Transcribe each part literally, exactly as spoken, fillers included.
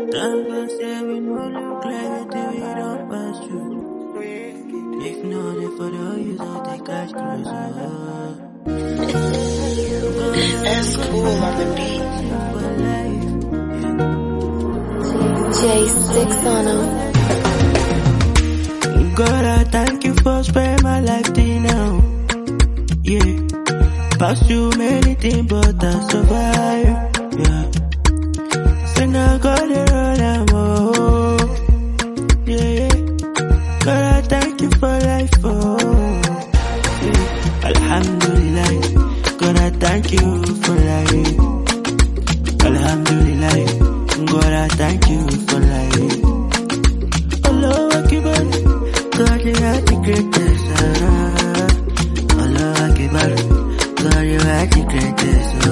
Time goes say we no look like it till we don't pass through. If not, if for the use of the cash cruiser. That's cool on the beat. J six on him. God, I thank you for sparing my life till now. Yeah, pass through many things, but I survive. Yeah, so now God, I run am oh. Yeah, yeah. God, I thank you for life. Oh, yeah. Alhamdulillah. God, I thank you for life. Alhamdulillah. God, I thank you for life. Allah Akbar. God, you are the greatest. Ah. Allah Akbar. God, you are the greatest. Oh.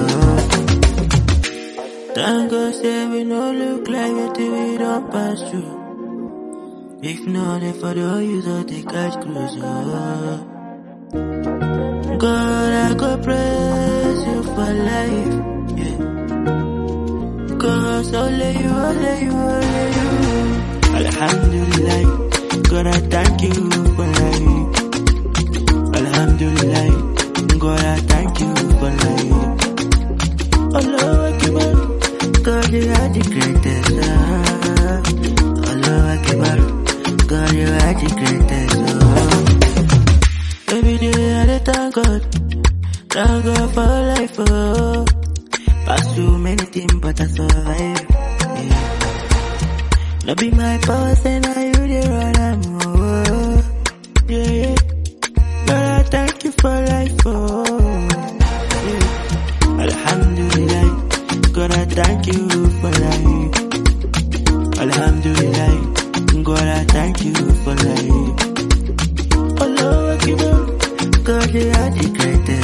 Thank God, say we no look like it till we don't pass through. If not, if for the use of the cash cruiser. God, I go praise you for life. Yeah. Cause only you, only you, only you. Alhamdulillah. God, I thank you for life. Alhamdulillah. God, I thank you for life. Allah Akbar. God, you are the greatest. Ah. Allah Akbar. God, you are the greatest. Oh. Every day I dey thank God. Thank God for life. Oh. Pass through many things, but I survive. Yeah. No be my power, say now you the run am oh. Yeah, yeah. God, I thank you for life. Oh. Yeah. Alhamdulillah. God, I thank you for life. Alhamdulillah. God, I thank you for life. Allah Akbar. God, you are the greatest.